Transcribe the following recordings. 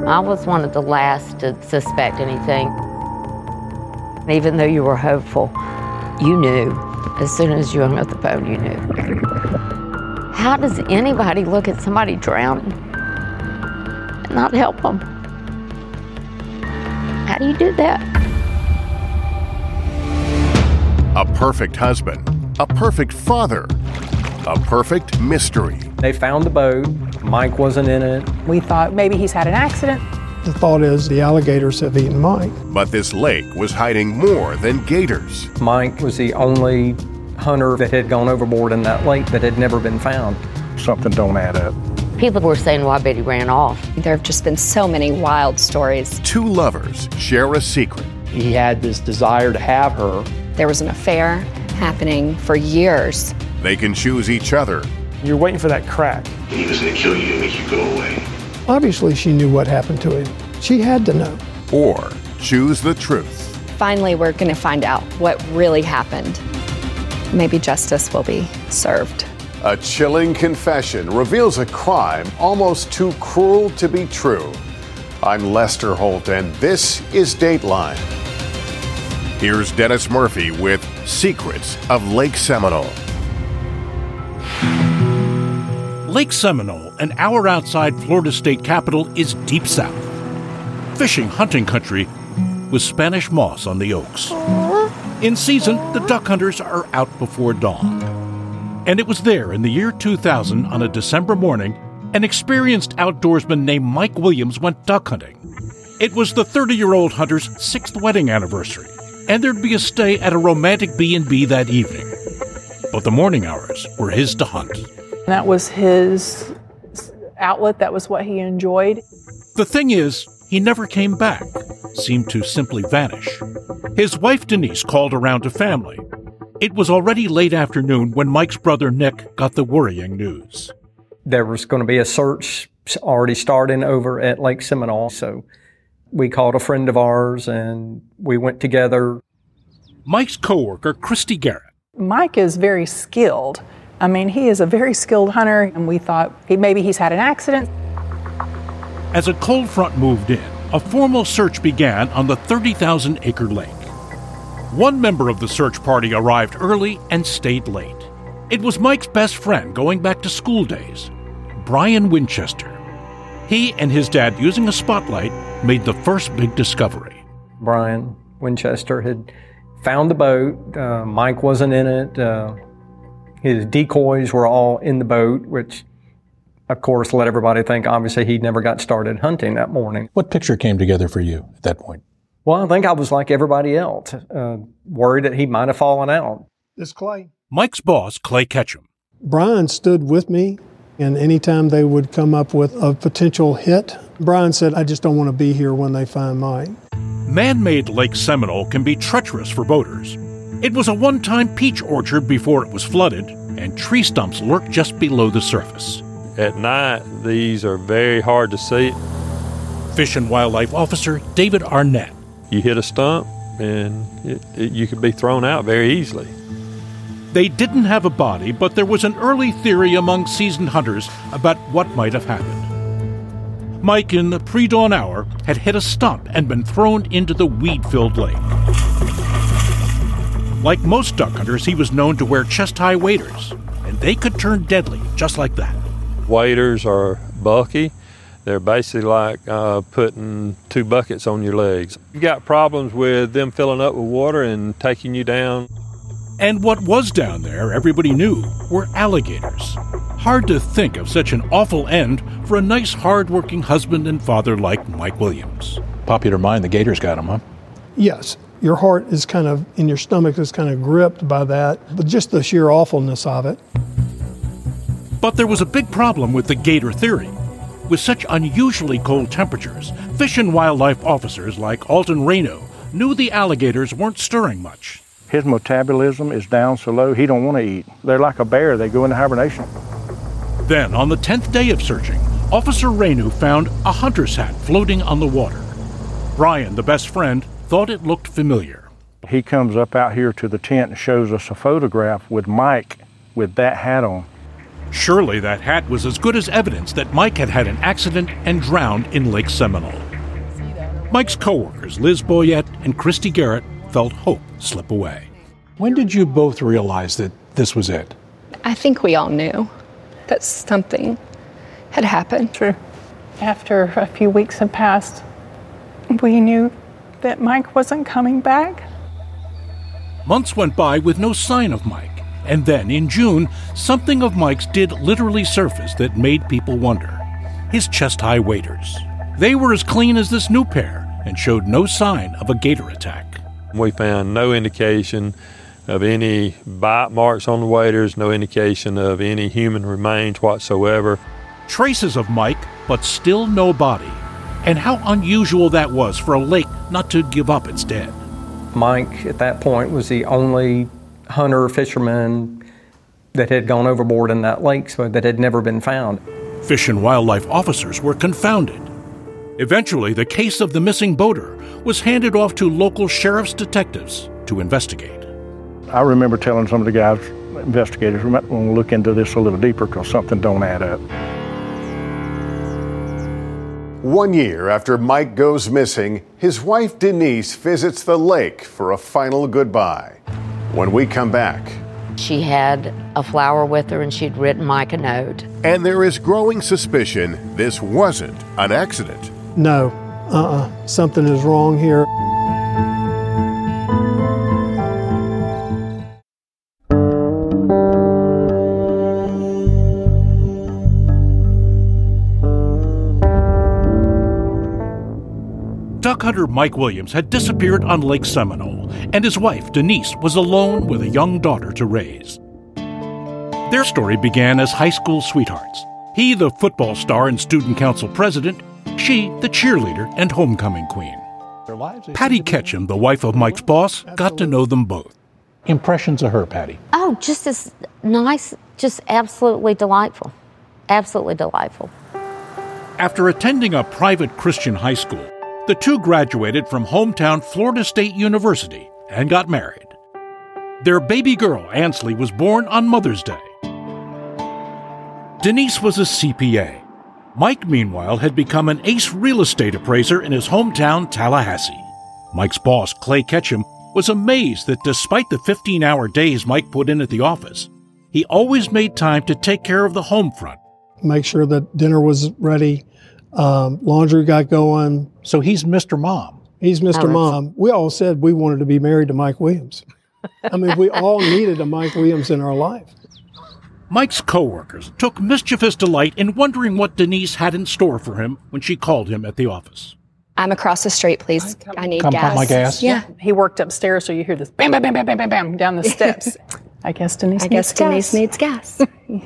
I was one of the last to suspect anything. Even though you were hopeful, you knew. As soon as you hung up the phone, you knew. How does anybody look at somebody drowning and not help them? How do you do that? A perfect husband, a perfect father, a perfect mystery. They found the boat. Mike wasn't in it. We thought maybe he's had an accident. The thought is the alligators have eaten Mike. But this lake was hiding more than gators. Mike was the only hunter that had gone overboard in that lake that had never been found. Something don't add up. People were saying why Betty ran off. There have just been so many wild stories. Two lovers share a secret. He had this desire to have her. There was an affair happening for years. They can choose each other. You're waiting for that crack. He was going to kill you and make you go away. Obviously, she knew what happened to him. She had to know. Or choose the truth. Finally, we're going to find out what really happened. Maybe justice will be served. A chilling confession reveals a crime almost too cruel to be true. I'm Lester Holt, and this is Dateline. Here's Dennis Murphy with Secrets of Lake Seminole. Lake Seminole, an hour outside Florida state capital, is deep south. Fishing hunting country with Spanish moss on the oaks. In season, the duck hunters are out before dawn. And it was there in the year 2000 on a December morning, an experienced outdoorsman named Mike Williams went duck hunting. It was the 30-year-old hunter's 6th wedding anniversary, and there'd be a stay at a romantic B&B that evening. But the morning hours were his to hunt. That was his outlet. That was what he enjoyed. The thing is, he never came back, seemed to simply vanish. His wife Denise called around to family. It was already late afternoon when Mike's brother Nick got the worrying news. There was going to be a search already starting over at Lake Seminole, so we called a friend of ours and we went together. Mike's coworker, Christy Garrett. Mike is very skilled. I mean, he is a very skilled hunter, and we thought maybe he's had an accident. As a cold front moved in, a formal search began on the 30,000-acre lake. One member of the search party arrived early and stayed late. It was Mike's best friend going back to school days, Brian Winchester. He and his dad, using a spotlight, made the first big discovery. Brian Winchester had found the boat. Mike wasn't in it. His decoys were all in the boat, which, of course, let everybody think, obviously, he never got started hunting that morning. What picture came together for you at that point? Well, I think I was like everybody else, worried that he might have fallen out. It's Clay. Mike's boss, Clay Ketchum. Brian stood with me, and anytime they would come up with a potential hit, Brian said, I just don't want to be here when they find Mike. Man-made Lake Seminole can be treacherous for boaters. It was a one-time peach orchard before it was flooded, and tree stumps lurked just below the surface. At night, these are very hard to see. Fish and Wildlife Officer David Arnett. You hit a stump, and you could be thrown out very easily. They didn't have a body, but there was an early theory among seasoned hunters about what might have happened. Mike, in the pre-dawn hour, had hit a stump and been thrown into the weed-filled lake. Like most duck hunters, he was known to wear chest-high waders, and they could turn deadly just like that. Waders are bulky. They're basically like putting 2 buckets on your legs. You got problems with them filling up with water and taking you down. And what was down there, everybody knew, were alligators. Hard to think of such an awful end for a nice, hard-working husband and father like Mike Williams. Popular mind, the gators got him, huh? Yes. Your heart is kind of, in your stomach is kind of gripped by that, but just the sheer awfulness of it. But there was a big problem with the gator theory. With such unusually cold temperatures, Fish and Wildlife officers like Alton Reno knew the alligators weren't stirring much. His metabolism is down so low, he don't want to eat. They're like a bear, they go into hibernation. Then, on the 10th day of searching, Officer Renu found a hunter's hat floating on the water. Brian, the best friend, thought it looked familiar. He comes up out here to the tent and shows us a photograph with Mike with that hat on. Surely that hat was as good as evidence that Mike had had an accident and drowned in Lake Seminole. Mike's co-workers, Liz Boyette and Christy Garrett, felt hope slip away. When did you both realize that this was it? I think we all knew that something had happened. True. After a few weeks had passed, we knew that Mike wasn't coming back. Months went by with no sign of Mike. And then, in June, something of Mike's did literally surface that made people wonder. His chest-high waders. They were as clean as this new pair and showed no sign of a gator attack. We found no indication of any bite marks on the waders, no indication of any human remains whatsoever. Traces of Mike, but still no body. And how unusual that was for a lake not to give up its dead. Mike, at that point, was the only hunter-fisherman that had gone overboard in that lake, so that had never been found. Fish and wildlife officers were confounded. Eventually, the case of the missing boater was handed off to local sheriff's detectives to investigate. I remember telling some of the guys, investigators, we might want to look into this a little deeper because something don't add up. 1 year after Mike goes missing, his wife Denise visits the lake for a final goodbye. When we come back, She had a flower with her and she'd written Mike a note. And there is growing suspicion this wasn't an accident. No, something is wrong here. Duck hunter Mike Williams had disappeared on Lake Seminole, and his wife, Denise, was alone with a young daughter to raise. Their story began as high school sweethearts. He, the football star and student council president, she, the cheerleader and homecoming queen. Patty Ketchum, the wife of Mike's boss, got to know them both. Impressions of her, Patty? Oh, just as nice, just absolutely delightful. Absolutely delightful. After attending a private Christian high school, the two graduated from hometown Florida State University and got married. Their baby girl, Ansley, was born on Mother's Day. Denise was a CPA. Mike, meanwhile, had become an ace real estate appraiser in his hometown, Tallahassee. Mike's boss, Clay Ketchum, was amazed that despite the 15-hour days Mike put in at the office, he always made time to take care of the home front. Make sure that dinner was ready, laundry got going. So he's Mr. Mom. He's Mr. Mom. We all said we wanted to be married to Mike Williams. I mean, we all needed a Mike Williams in our life. Mike's co-workers took mischievous delight in wondering what Denise had in store for him when she called him at the office. I'm across the street, please. I need Come gas. pump my gas? Yeah. He worked upstairs, so you hear this bam, bam, bam, bam, bam, bam, bam down the steps. I guess Denise needs gas.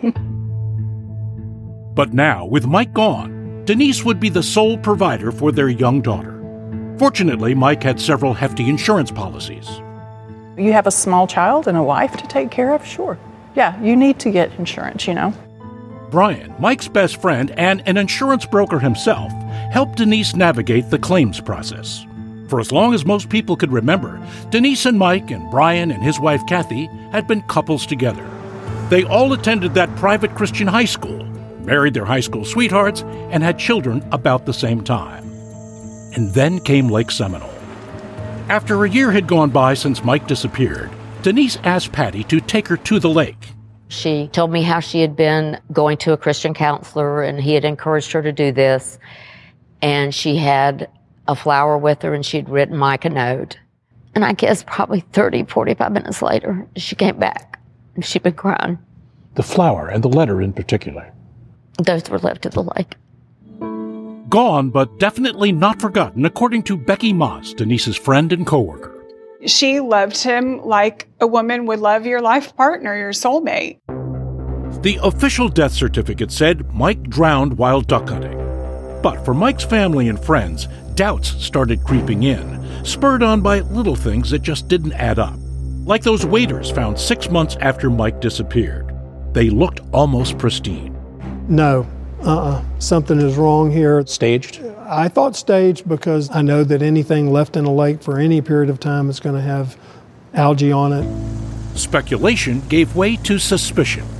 But now, with Mike gone, Denise would be the sole provider for their young daughter. Fortunately, Mike had several hefty insurance policies. You have a small child and a wife to take care of? Sure. Yeah, you need to get insurance, you know. Brian, Mike's best friend and an insurance broker himself, helped Denise navigate the claims process. For as long as most people could remember, Denise and Mike and Brian and his wife Kathy had been couples together. They all attended that private Christian high school, married their high school sweethearts, and had children about the same time. And then came Lake Seminole. After a year had gone by since Mike disappeared, Denise asked Patty to take her to the lake. She told me how she had been going to a Christian counselor and he had encouraged her to do this. And she had a flower with her and she'd written Mike a note. And I guess probably 30, 45 minutes later, she came back and she'd been crying. The flower and the letter in particular. Those were left at the lake. Gone, but definitely not forgotten, according to Becky Moss, Denise's friend and co-worker. She loved him like a woman would love your life partner, your soulmate. The official death certificate said Mike drowned while duck hunting. But for Mike's family and friends, doubts started creeping in, spurred on by little things that just didn't add up. Like those waders found 6 months after Mike disappeared. They looked almost pristine. No, something is wrong here. Staged? I thought staged because I know that anything left in a lake for any period of time is going to have algae on it. Speculation gave way to suspicion.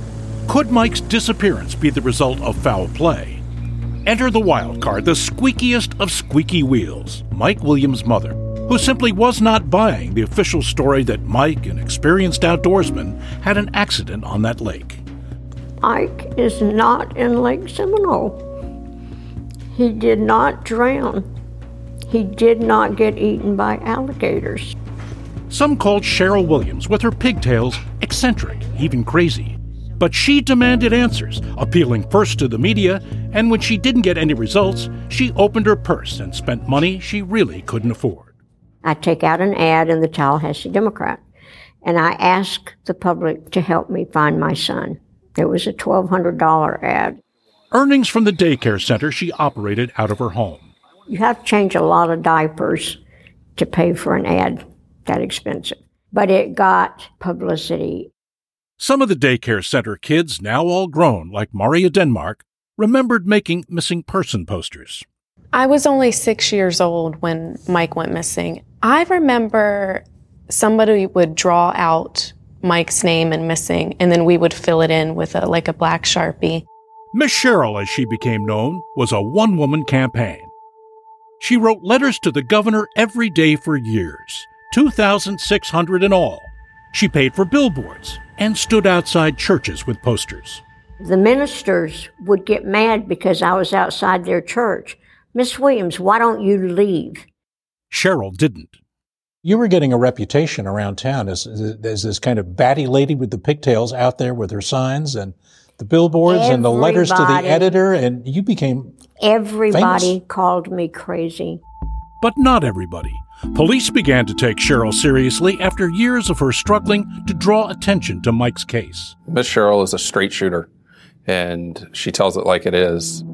Could Mike's disappearance be the result of foul play? Enter the wild card, the squeakiest of squeaky wheels, Mike Williams' mother, who simply was not buying the official story that Mike, an experienced outdoorsman, had an accident on that lake. Mike is not in Lake Seminole. He did not drown. He did not get eaten by alligators. Some called Cheryl Williams, with her pigtails, eccentric, even crazy. But she demanded answers, appealing first to the media, and when she didn't get any results, she opened her purse and spent money she really couldn't afford. I take out an ad in the Tallahassee Democrat, and I ask the public to help me find my son. It was a $1,200 ad. Earnings from the daycare center she operated out of her home. You have to change a lot of diapers to pay for an ad that expensive. But it got publicity. Some of the daycare center kids, now all grown, like Maria Denmark, remembered making missing person posters. I was only 6 years old when Mike went missing. I remember somebody would draw out Mike's name and missing, and then we would fill it in with a black Sharpie. Miss Cheryl, as she became known, was a one-woman campaign. She wrote letters to the governor every day for years, 2,600 in all. She paid for billboards and stood outside churches with posters. The ministers would get mad because I was outside their church. Miss Williams, why don't you leave? Cheryl didn't. You were getting a reputation around town as this kind of batty lady with the pigtails out there with her signs and the billboards and the letters to the editor, and you became Everybody famous. Called me crazy. But not everybody. Police began to take Cheryl seriously after years of her struggling to draw attention to Mike's case. Miss Cheryl is a straight shooter, and she tells it like it is.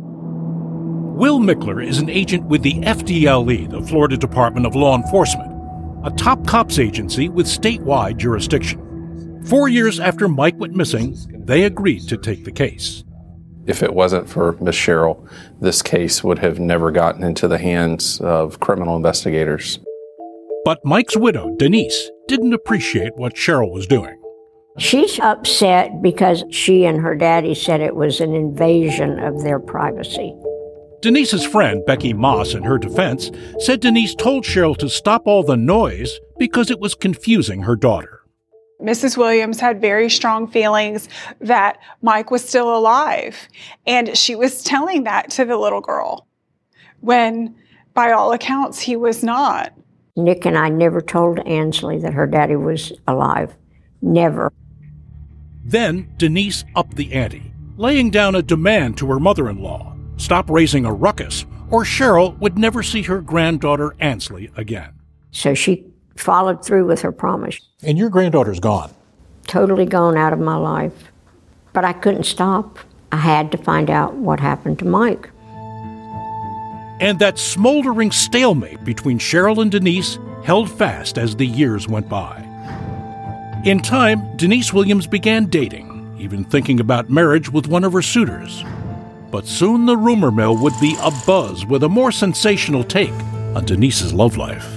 Will Mickler is an agent with the FDLE, the Florida Department of Law Enforcement, a top cops agency with statewide jurisdiction. 4 years after Mike went missing, they agreed to take the case. If it wasn't for Miss Cheryl, this case would have never gotten into the hands of criminal investigators. But Mike's widow, Denise, didn't appreciate what Cheryl was doing. She's upset because she and her daddy said it was an invasion of their privacy. Denise's friend, Becky Moss, in her defense, said Denise told Cheryl to stop all the noise because it was confusing her daughter. Mrs. Williams had very strong feelings that Mike was still alive, and she was telling that to the little girl when, by all accounts, he was not. Nick and I never told Ansley that her daddy was alive. Never. Then Denise upped the ante, laying down a demand to her mother-in-law, stop raising a ruckus, or Cheryl would never see her granddaughter Ansley again. So she followed through with her promise. And your granddaughter's gone. Totally gone out of my life. But I couldn't stop. I had to find out what happened to Mike. And that smoldering stalemate between Cheryl and Denise held fast as the years went by. In time, Denise Williams began dating, even thinking about marriage with one of her suitors. But soon the rumor mill would be abuzz with a more sensational take on Denise's love life.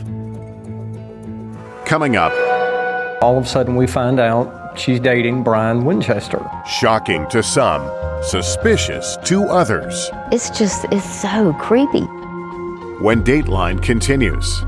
Coming up. All of a sudden we find out she's dating Brian Winchester. Shocking to some, suspicious to others. It's so creepy. When Dateline continues.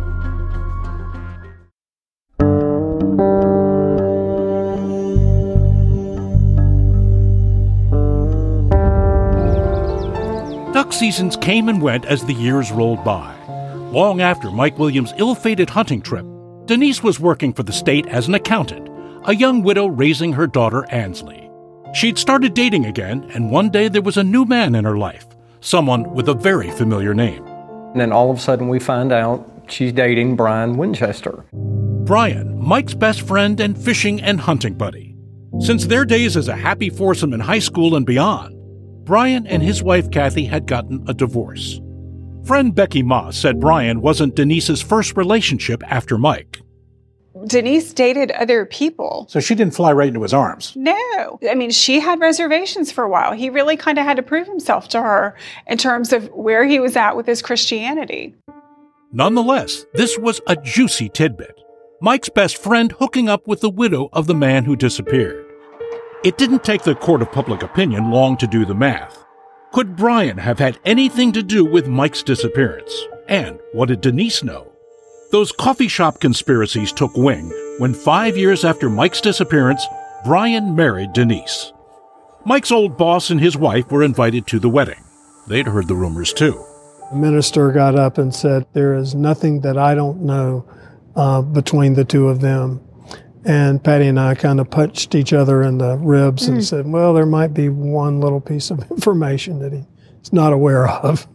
Duck seasons came and went as the years rolled by. Long after Mike Williams' ill-fated hunting trip, Denise was working for the state as an accountant, a young widow raising her daughter Ansley. She'd started dating again, and one day there was a new man in her life, someone with a very familiar name. And then all of a sudden we find out she's dating Brian Winchester. Brian, Mike's best friend and fishing and hunting buddy. Since their days as a happy foursome in high school and beyond, Brian and his wife Kathy had gotten a divorce. Friend Becky Moss said Brian wasn't Denise's first relationship after Mike. Denise dated other people. So she didn't fly right into his arms. No. I mean, she had reservations for a while. He really kind of had to prove himself to her in terms of where he was at with his Christianity. Nonetheless, this was a juicy tidbit. Mike's best friend hooking up with the widow of the man who disappeared. It didn't take the court of public opinion long to do the math. Could Brian have had anything to do with Mike's disappearance? And what did Denise know? Those coffee shop conspiracies took wing when 5 years after Mike's disappearance, Brian married Denise. Mike's old boss and his wife were invited to the wedding. They'd heard the rumors too. The minister got up and said, "There is nothing that I don't know between the two of them." And Patty and I kind of punched each other in the ribs and said, well, there might be one little piece of information that he's not aware of.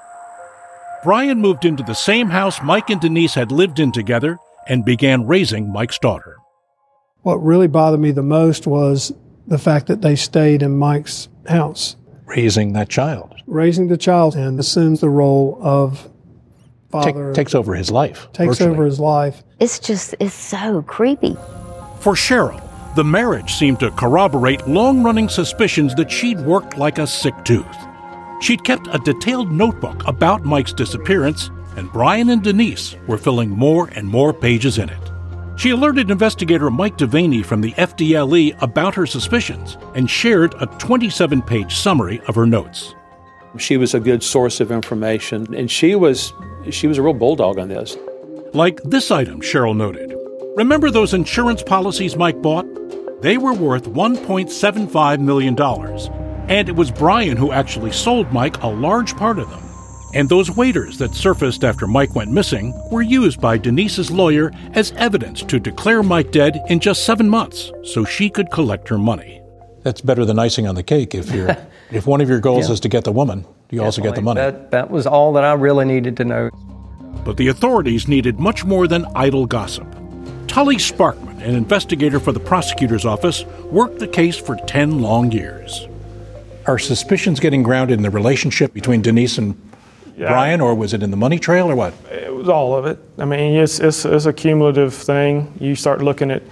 Brian moved into the same house Mike and Denise had lived in together and began raising Mike's daughter. What really bothered me the most was the fact that they stayed in Mike's house. Raising that child. Raising the child and assumes the role of father. Takes over his life. Takes virtually. over his life. It's so creepy. For Cheryl, the marriage seemed to corroborate long-running suspicions that she'd worked like a sick tooth. She'd kept a detailed notebook about Mike's disappearance, and Brian and Denise were filling more and more pages in it. She alerted investigator Mike Devaney from the FDLE about her suspicions and shared a 27-page summary of her notes. She was a good source of information, and she was a real bulldog on this. Like this item, Cheryl noted. Remember those insurance policies Mike bought? They were worth $1.75 million. And it was Brian who actually sold Mike a large part of them. And those waiters that surfaced after Mike went missing were used by Denise's lawyer as evidence to declare Mike dead in just 7 months so she could collect her money. That's better than icing on the cake. If one of your goals is to get the woman, you also get the money. That was all that I really needed to know. But the authorities needed much more than idle gossip. Tully Sparkman, an investigator for the prosecutor's office, worked the case for 10 long years. Are suspicions getting grounded in the relationship between Denise and Brian, or was it in the money trail, or what? It was all of it. I mean, it's a cumulative thing. You start looking at,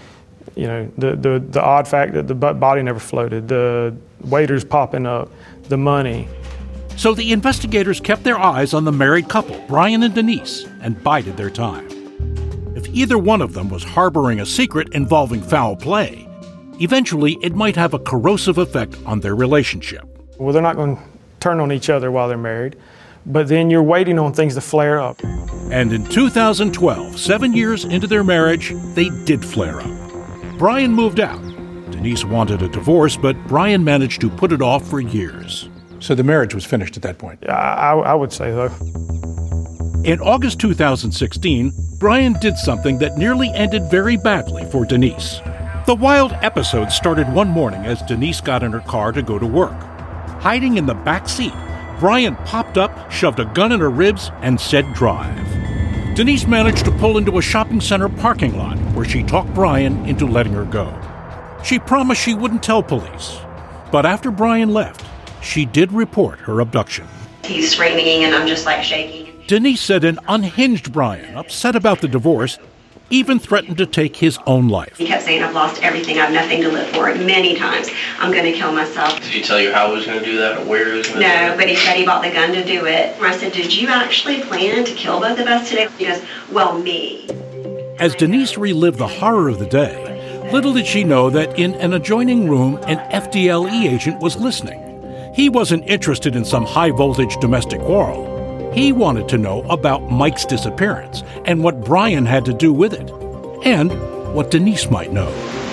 the odd fact that the body never floated, the waiters popping up, the money. So the investigators kept their eyes on the married couple, Brian and Denise, and bided their time. If either one of them was harboring a secret involving foul play, eventually it might have a corrosive effect on their relationship. Well, they're not going to turn on each other while they're married, but then you're waiting on things to flare up. And in 2012, 7 years into their marriage, they did flare up. Brian moved out. Denise wanted a divorce, but Brian managed to put it off for years. So the marriage was finished at that point? Yeah, I would say so. In August 2016, Brian did something that nearly ended very badly for Denise. The wild episode started one morning as Denise got in her car to go to work. Hiding in the back seat, Brian popped up, shoved a gun in her ribs, and said drive. Denise managed to pull into a shopping center parking lot where she talked Brian into letting her go. She promised she wouldn't tell police. But after Brian left, she did report her abduction. He's screaming and I'm just like shaking. Denise said an unhinged Brian, upset about the divorce, even threatened to take his own life. He kept saying, I've lost everything, I have nothing to live for, many times. I'm going to kill myself. Did he tell you how he was going to do that or where he was going to do it? No, but he said he bought the gun to do it. I said, did you actually plan to kill both of us today? He goes, well, me. As Denise relived the horror of the day, little did she know that in an adjoining room, an FDLE agent was listening. He wasn't interested in some high-voltage domestic quarrel. He wanted to know about Mike's disappearance and what Brian had to do with it, and what Denise might know.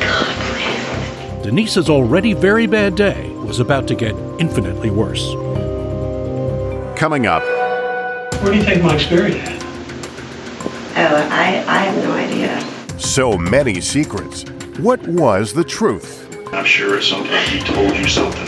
Denise's already very bad day was about to get infinitely worse. Coming up. Where do you think Mike's buried at? Oh, I have no idea. So many secrets. What was the truth? I'm sure at some point he told you something.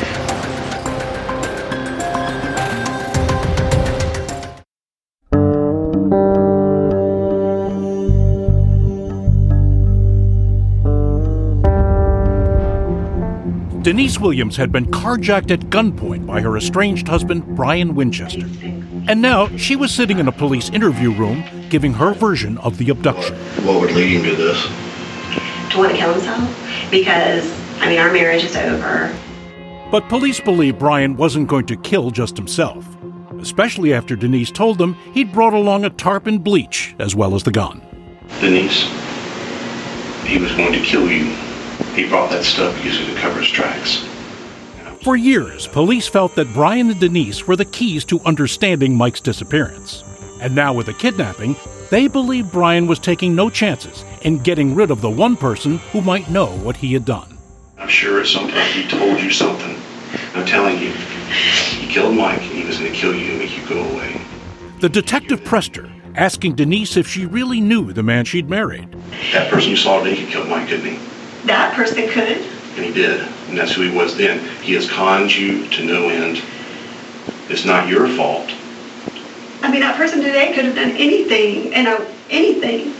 Denise Williams had been carjacked at gunpoint by her estranged husband, Brian Winchester. And now she was sitting in a police interview room giving her version of the abduction. What would lead him to this? To want to kill himself? Because, our marriage is over. But police believe Brian wasn't going to kill just himself, especially after Denise told them he'd brought along a tarp and bleach as well as the gun. Denise, he was going to kill you He brought that stuff, used it to cover his tracks. For years, police felt that Brian and Denise were the keys to understanding Mike's disappearance. And now with the kidnapping, they believe Brian was taking no chances in getting rid of the one person who might know what he had done. I'm sure at some point he told you something. I'm telling you, he killed Mike, and he was going to kill you and make you go away. The detective pressed her, asking Denise if she really knew the man she'd married. That person you saw today could kill Mike, couldn't he? That person could. And he did. And that's who he was then. He has conned you to no end. It's not your fault. I mean, that person today could have done anything, anything.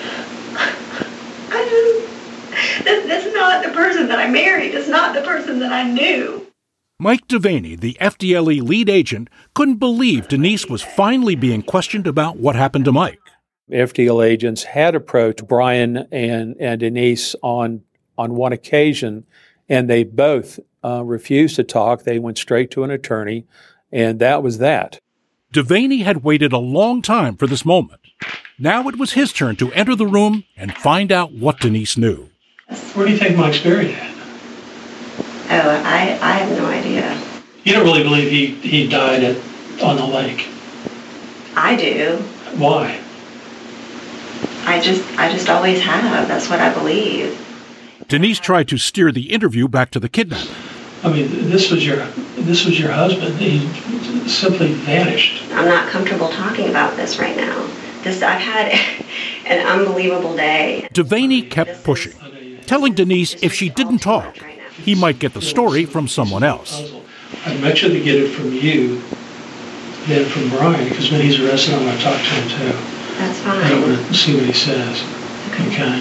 That's not the person that I married. It's not the person that I knew. Mike Devaney, the FDLE lead agent, couldn't believe Denise was finally being questioned about what happened to Mike. FDL agents had approached Brian and Denise on one occasion, and they both refused to talk. They went straight to an attorney, and that was that. Devaney had waited a long time for this moment. Now it was his turn to enter the room and find out what Denise knew. Where do you think Mike's buried at? Oh, I have no idea. You don't really believe he died on the lake? I do. Why? I just always have. That's what I believe. Denise tried to steer the interview back to the kidnapping. I mean, this was your husband. He simply vanished. I'm not comfortable talking about this right now. I've had an unbelievable day. Devaney kept pushing, telling Denise if she didn't talk, he might get the story from someone else. I'd much rather get it from you than from Brian, because when he's arrested, I'm going to talk to him too. That's fine. I want to see what he says. Okay.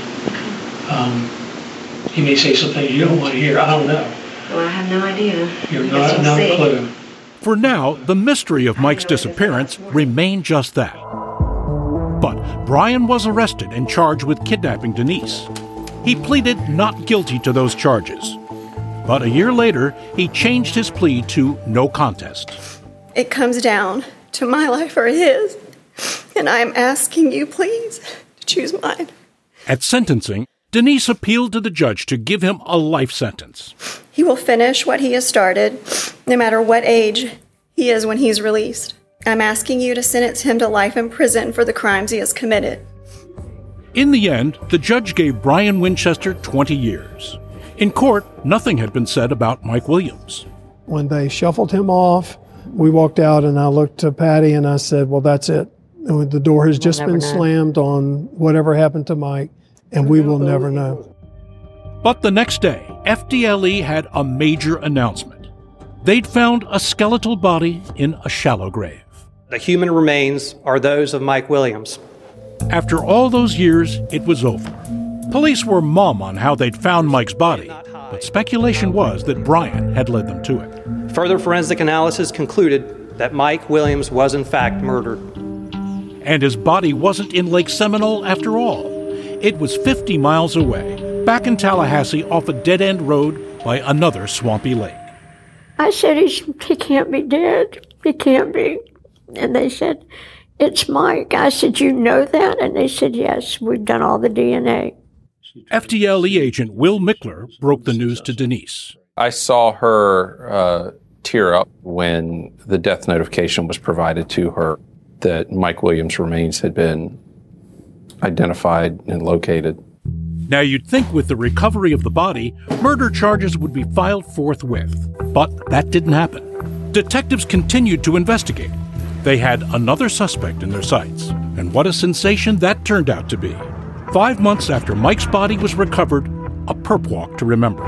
He may say some things you don't want to hear. I don't know. Well, I have no idea. You're not a clue. For now, the mystery of Mike's disappearance remained just that. But Brian was arrested and charged with kidnapping Denise. He pleaded not guilty to those charges. But a year later, he changed his plea to no contest. It comes down to my life or his, and I am asking you, please, to choose mine. At sentencing, Denise appealed to the judge to give him a life sentence. He will finish what he has started, no matter what age he is when he's released. I'm asking you to sentence him to life in prison for the crimes he has committed. In the end, the judge gave Brian Winchester 20 years. In court, nothing had been said about Mike Williams. When they shuffled him off, we walked out and I looked to Patty and I said, well, that's it. And the door has just been slammed on whatever happened to Mike, and we will never know. But the next day, FDLE had a major announcement. They'd found a skeletal body in a shallow grave. The human remains are those of Mike Williams. After all those years, it was over. Police were mum on how they'd found Mike's body, but speculation was that Brian had led them to it. Further forensic analysis concluded that Mike Williams was in fact murdered. And his body wasn't in Lake Seminole after all. It was 50 miles away, back in Tallahassee off a dead-end road by another swampy lake. I said, he can't be dead. He can't be. And they said, it's Mike. I said, you know that? And they said, yes, we've done all the DNA. FDLE agent Will Mickler broke the news to Denise. I saw her tear up when the death notification was provided to her that Mike Williams' remains had been identified and located. Now you'd think with the recovery of the body, murder charges would be filed forthwith. But that didn't happen. Detectives continued to investigate. They had another suspect in their sights. And what a sensation that turned out to be. 5 months after Mike's body was recovered, a perp walk to remember.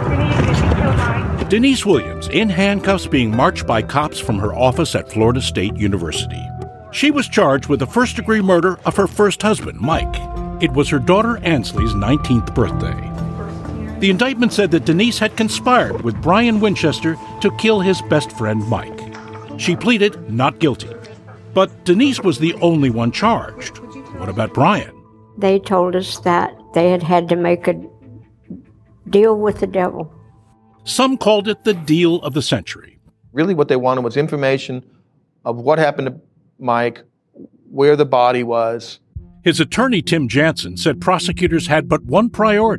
Denise Williams, in handcuffs, being marched by cops from her office at Florida State University. She was charged with the first-degree murder of her first husband, Mike. It was her daughter Ansley's 19th birthday. The indictment said that Denise had conspired with Brian Winchester to kill his best friend, Mike. She pleaded not guilty. But Denise was the only one charged. What about Brian? They told us that they had to make a deal with the devil. Some called it the deal of the century. Really what they wanted was information of what happened to Mike, where the body was. His attorney, Tim Jansen, said prosecutors had but one priority,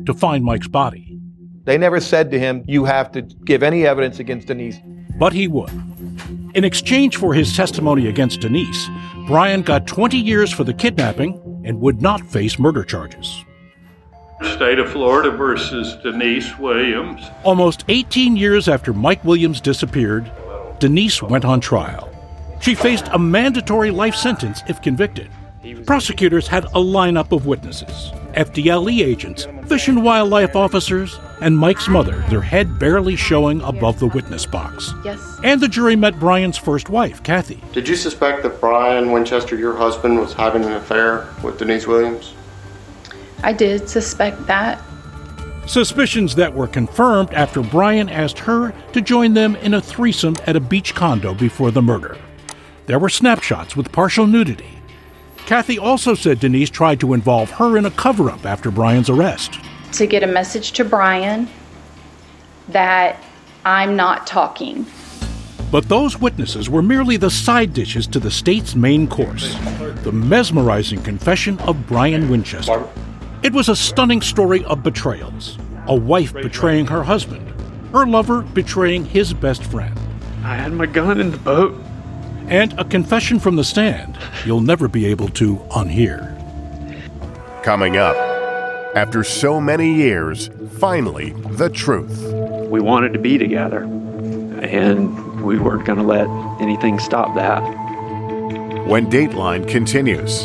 to find Mike's body. They never said to him, you have to give any evidence against Denise. But he would. In exchange for his testimony against Denise, Brian got 20 years for the kidnapping and would not face murder charges. State of Florida versus Denise Williams. Almost 18 years after Mike Williams disappeared, Denise went on trial. She faced a mandatory life sentence if convicted. Prosecutors had a lineup of witnesses: FDLE agents, Fish and Wildlife officers, and Mike's mother, their head barely showing above the witness box. Yes. And the jury met Brian's first wife, Kathy. Did you suspect that Brian Winchester, your husband, was having an affair with Denise Williams? I did suspect that. Suspicions that were confirmed after Brian asked her to join them in a threesome at a beach condo before the murder. There were snapshots with partial nudity. Kathy also said Denise tried to involve her in a cover-up after Brian's arrest. To get a message to Brian that I'm not talking. But those witnesses were merely the side dishes to the state's main course, the mesmerizing confession of Brian Winchester. It was a stunning story of betrayals. A wife betraying her husband, her lover betraying his best friend. I had my gun in the boat. And a confession from the stand you'll never be able to unhear. Coming up, after so many years, finally, the truth. We wanted to be together, and we weren't going to let anything stop that. When Dateline continues.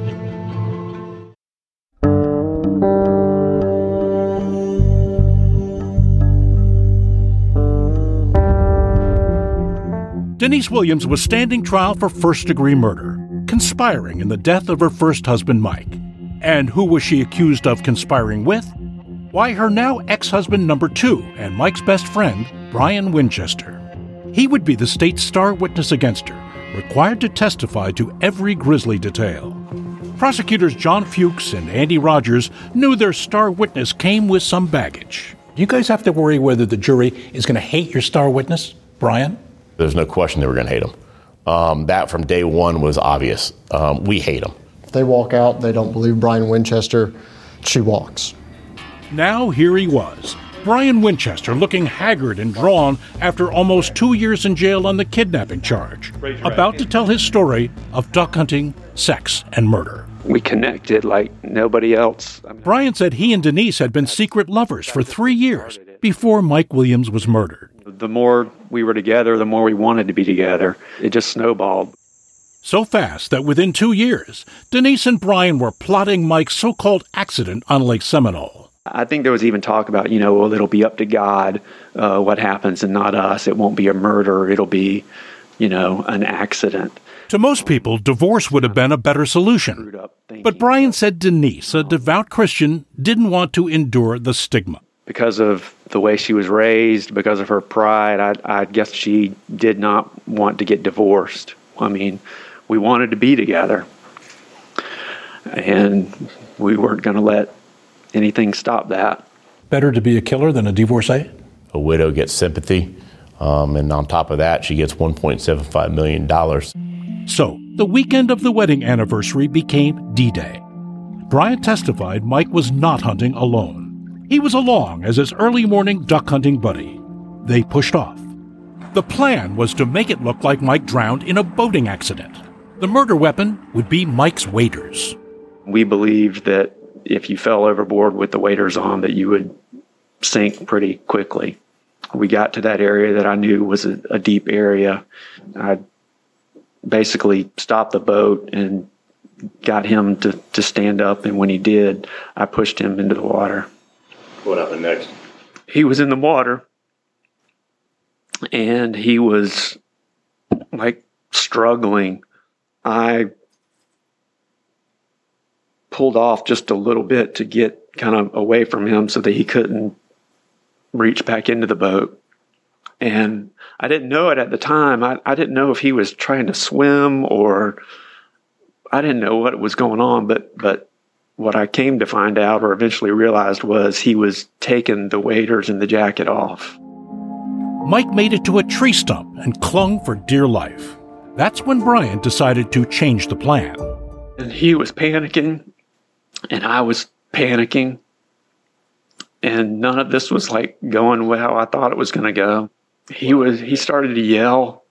Denise Williams was standing trial for first-degree murder, conspiring in the death of her first husband, Mike. And who was she accused of conspiring with? Why, her now ex-husband number 2 and Mike's best friend, Brian Winchester. He would be the state's star witness against her, required to testify to every grisly detail. Prosecutors John Fuchs and Andy Rogers knew their star witness came with some baggage. Do you guys have to worry whether the jury is going to hate your star witness, Brian? There's no question they were going to hate him. That from day one was obvious. We hate him. If they walk out, they don't believe Brian Winchester, she walks. Now here he was, Brian Winchester, looking haggard and drawn after almost 2 years in jail on the kidnapping charge, about to tell his story of duck hunting, sex, and murder. We connected like nobody else. Brian said he and Denise had been secret lovers for 3 years before Mike Williams was murdered. The more we were together, the more we wanted to be together. It just snowballed. So fast that within 2 years, Denise and Brian were plotting Mike's so-called accident on Lake Seminole. I think there was even talk about, well, it'll be up to God what happens and not us. It won't be a murder. It'll be, an accident. To most people, divorce would have been a better solution. But Brian said Denise, a devout Christian, didn't want to endure the stigma. Because of the way she was raised, because of her pride, I guess she did not want to get divorced. I mean, we wanted to be together, and we weren't going to let anything stop that. Better to be a killer than a divorcee? A widow gets sympathy, and on top of that, she gets $1.75 million. So, the weekend of the wedding anniversary became D-Day. Brian testified Mike was not hunting alone. He was along as his early morning duck hunting buddy. They pushed off. The plan was to make it look like Mike drowned in a boating accident. The murder weapon would be Mike's waders. We believed that if you fell overboard with the waders on, that you would sink pretty quickly. We got to that area that I knew was a deep area. I basically stopped the boat and got him to stand up, and when he did, I pushed him into the water. What happened next? He was in the water, and he was struggling. I pulled off just a little bit to get kind of away from him so that he couldn't reach back into the boat. And I didn't know it at the time. I didn't know if he was trying to swim or I didn't know what was going on, but what I came to find out or eventually realized was he was taking the waders and the jacket off. Mike made it to a tree stump and clung for dear life. That's when Brian decided to change the plan. And he was panicking, and I was panicking. And none of this was like going how I thought it was going to go. He started to yell.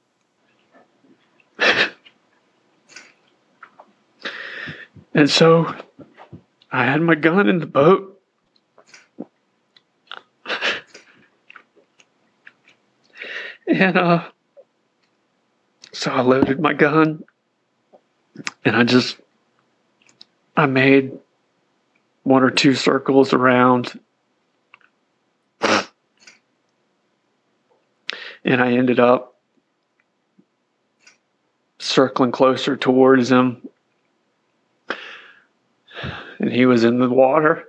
And so I had my gun in the boat. And so I loaded my gun, and I made 1 or 2 circles around, and I ended up circling closer towards him, and he was in the water.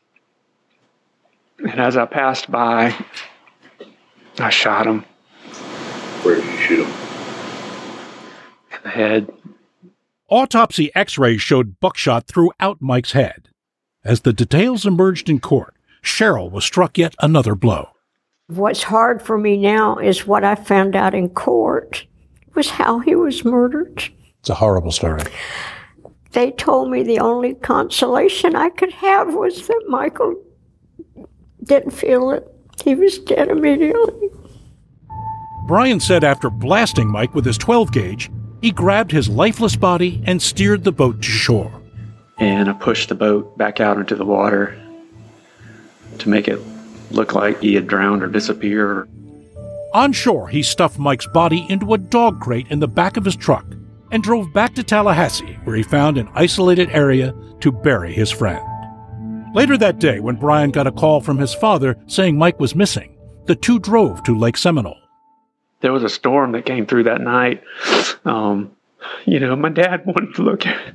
And as I passed by, I shot him. Where did you shoot him? In the head. Autopsy x-rays showed buckshot throughout Mike's head. As the details emerged in court, Cheryl was struck yet another blow. What's hard for me now is what I found out in court was how he was murdered. It's a horrible story. They told me the only consolation I could have was that Michael didn't feel it. He was dead immediately. Brian said after blasting Mike with his 12-gauge, he grabbed his lifeless body and steered the boat to shore. And I pushed the boat back out into the water to make it look like he had drowned or disappeared. On shore, he stuffed Mike's body into a dog crate in the back of his truck and drove back to Tallahassee, where he found an isolated area to bury his friend. Later that day, when Brian got a call from his father saying Mike was missing, the two drove to Lake Seminole. There was a storm that came through that night. My dad wanted to look at it.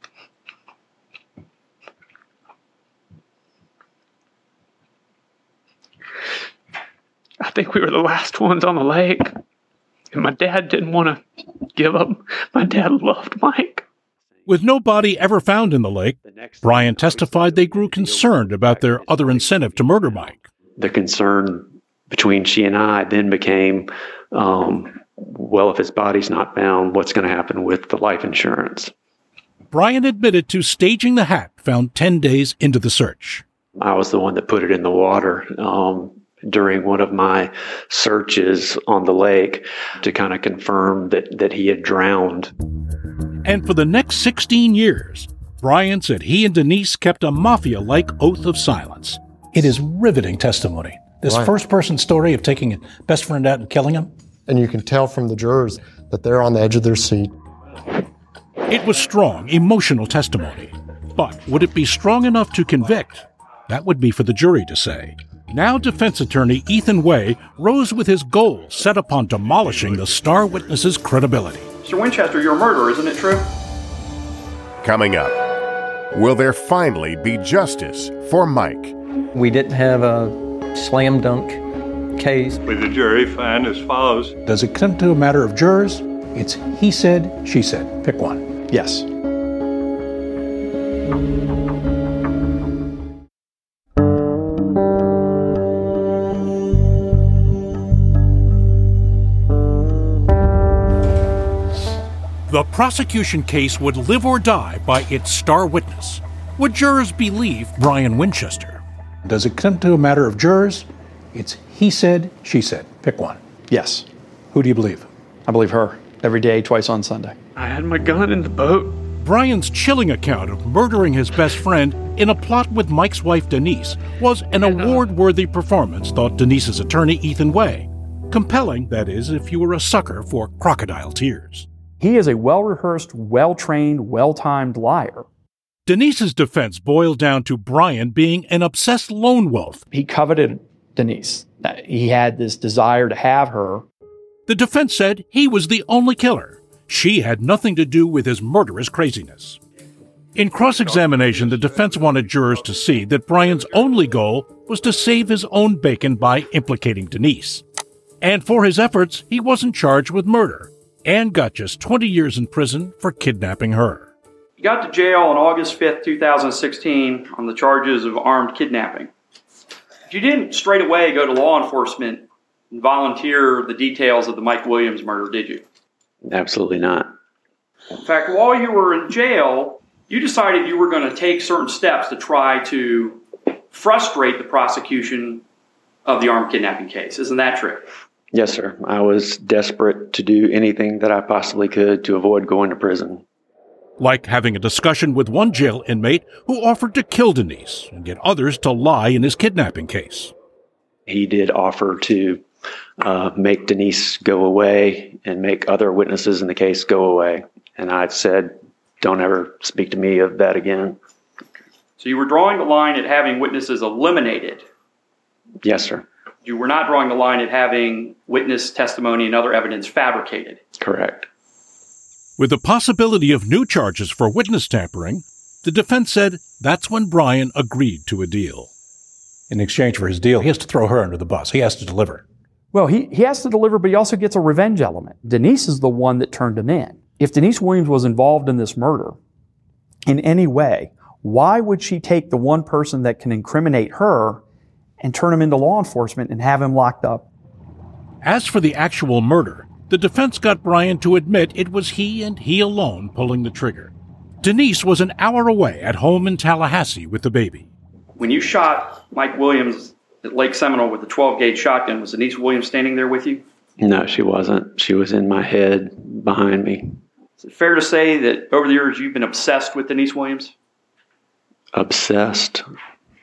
I think we were the last ones on the lake. And my dad didn't want to give up. My dad loved Mike. With no body ever found in the lake, Brian testified they grew concerned about their other incentive to murder Mike. The concern between she and I then became, if his body's not found, what's going to happen with the life insurance? Brian admitted to staging the hat found 10 days into the search. I was the one that put it in the water during one of my searches on the lake to kind of confirm that he had drowned. And for the next 16 years, Brian said he and Denise kept a mafia-like oath of silence. It is riveting testimony. This first-person story of taking a best friend out and killing him. And you can tell from the jurors that they're on the edge of their seat. It was strong, emotional testimony. But would it be strong enough to convict? That would be for the jury to say. Now defense attorney Ethan Way rose with his goal set upon demolishing the star witness's credibility. Mr. Winchester, you're a murderer, isn't it true? Coming up, will there finally be justice for Mike? We didn't have a slam dunk case. Would the jury find as follows? Does it come to a matter of jurors? It's he said, she said. Pick one. Yes. The prosecution case would live or die by its star witness. Would jurors believe Brian Winchester? Does it come to a matter of jurors? It's he said, she said. Pick one. Yes. Who do you believe? I believe her. Every day, twice on Sunday. I had my gun in the boat. Brian's chilling account of murdering his best friend in a plot with Mike's wife Denise was an award-worthy performance, thought Denise's attorney Ethan Way. Compelling, that is, if you were a sucker for crocodile tears. He is a well-rehearsed, well-trained, well-timed liar. Denise's defense boiled down to Brian being an obsessed lone wolf. He coveted Denise. He had this desire to have her. The defense said he was the only killer. She had nothing to do with his murderous craziness. In cross-examination, the defense wanted jurors to see that Brian's only goal was to save his own bacon by implicating Denise. And for his efforts, he wasn't charged with murder and got just 20 years in prison for kidnapping her. You got to jail on August 5th, 2016 on the charges of armed kidnapping. But you didn't straight away go to law enforcement and volunteer the details of the Mike Williams murder, did you? Absolutely not. In fact, while you were in jail, you decided you were going to take certain steps to try to frustrate the prosecution of the armed kidnapping case. Isn't that true? Yes, sir. I was desperate to do anything that I possibly could to avoid going to prison. Like having a discussion with one jail inmate who offered to kill Denise and get others to lie in his kidnapping case. He did offer to make Denise go away and make other witnesses in the case go away. And I said, don't ever speak to me of that again. So you were drawing the line at having witnesses eliminated. Yes, sir. You were not drawing the line at having witness testimony and other evidence fabricated. Correct. With the possibility of new charges for witness tampering, the defense said that's when Brian agreed to a deal. In exchange for his deal, he has to throw her under the bus. He has to deliver. Well, he has to deliver, but he also gets a revenge element. Denise is the one that turned him in. If Denise Williams was involved in this murder in any way, why would she take the one person that can incriminate her and turn him into law enforcement and have him locked up? As for the actual murder, the defense got Brian to admit it was he and he alone pulling the trigger. Denise was an hour away at home in Tallahassee with the baby. When you shot Mike Williams at Lake Seminole with the 12-gauge shotgun, was Denise Williams standing there with you? No, she wasn't. She was in my head behind me. Is it fair to say that over the years you've been obsessed with Denise Williams? Obsessed?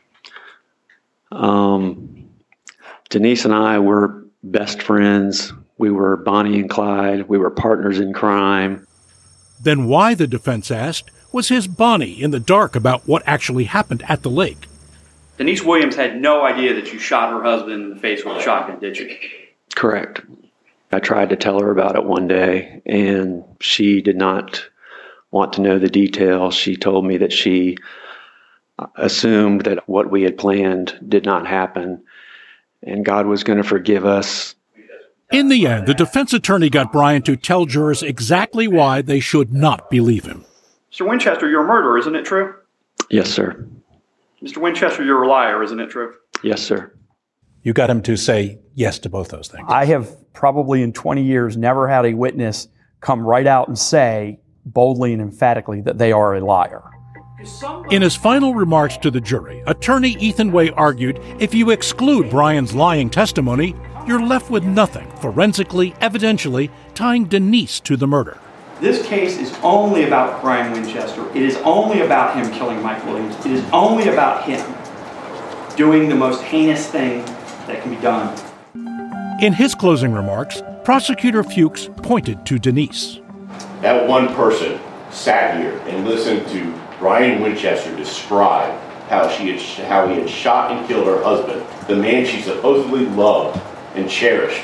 Denise and I were best friends. We were Bonnie and Clyde. We were partners in crime. Then why, the defense asked, was his Bonnie in the dark about what actually happened at the lake? Denise Williams had no idea that you shot her husband in the face with a shotgun, did you? Correct. I tried to tell her about it one day, and she did not want to know the details. She told me that she assumed that what we had planned did not happen, and God was going to forgive us. In the end, the defense attorney got Brian to tell jurors exactly why they should not believe him. Mr. Winchester, you're a murderer, isn't it true? Yes, sir. Mr. Winchester, you're a liar, isn't it true? Yes, sir. You got him to say yes to both those things. I have probably in 20 years never had a witness come right out and say boldly and emphatically that they are a liar. In his final remarks to the jury, attorney Ethan Way argued if you exclude Brian's lying testimony, you're left with nothing forensically, evidentially tying Denise to the murder. This case is only about Brian Winchester. It is only about him killing Mike Williams. It is only about him doing the most heinous thing that can be done. In his closing remarks, Prosecutor Fuchs pointed to Denise. That one person sat here and listened to Brian Winchester describe how he had shot and killed her husband, the man she supposedly loved and cherished.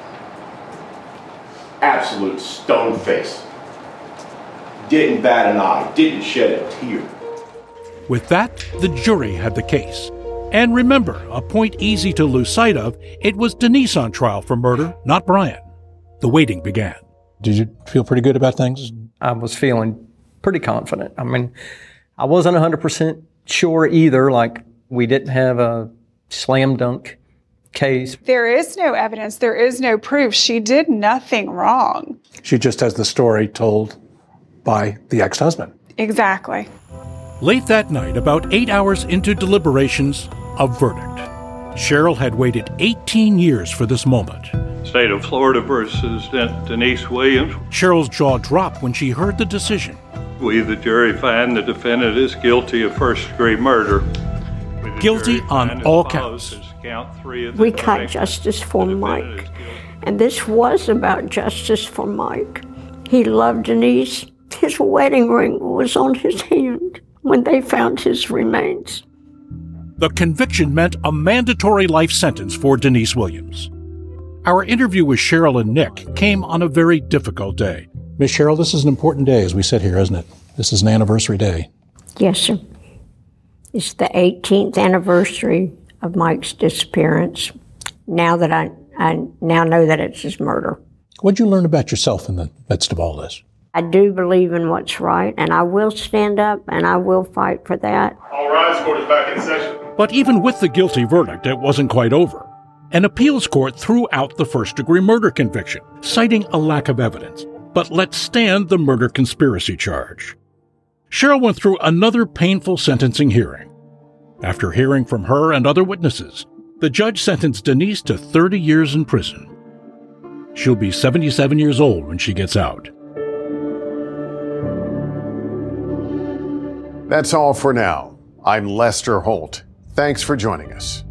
Absolute stone face. Didn't bat an eye, didn't shed a tear. With that, the jury had the case. And remember, a point easy to lose sight of, it was Denise on trial for murder, not Brian. The waiting began. Did you feel pretty good about things? I was feeling pretty confident. I mean, I wasn't 100% sure either, like we didn't have a slam dunk case. There is no evidence. There is no proof. She did nothing wrong. She just has the story told by the ex-husband. Exactly. Late that night, about 8 hours into deliberations, a verdict. Cheryl had waited 18 years for this moment. State of Florida versus Denise Williams. Cheryl's jaw dropped when she heard the decision. We, the jury, find the defendant is guilty of first-degree murder. Guilty on all counts. We got justice for Mike, and this was about justice for Mike. He loved Denise. His wedding ring was on his hand when they found his remains. The conviction meant a mandatory life sentence for Denise Williams. Our interview with Cheryl and Nick came on a very difficult day. Miss Cheryl, this is an important day as we sit here, isn't it? This is an anniversary day. Yes, sir. It's the 18th anniversary of Mike's disappearance. Now that I now know that it's his murder. What'd you learn about yourself in the midst of all this? I do believe in what's right, and I will stand up, and I will fight for that. All rise, court is back in session. But even with the guilty verdict, it wasn't quite over. An appeals court threw out the first-degree murder conviction, citing a lack of evidence, but let stand the murder conspiracy charge. Cheryl went through another painful sentencing hearing. After hearing from her and other witnesses, the judge sentenced Denise to 30 years in prison. She'll be 77 years old when she gets out. That's all for now. I'm Lester Holt. Thanks for joining us.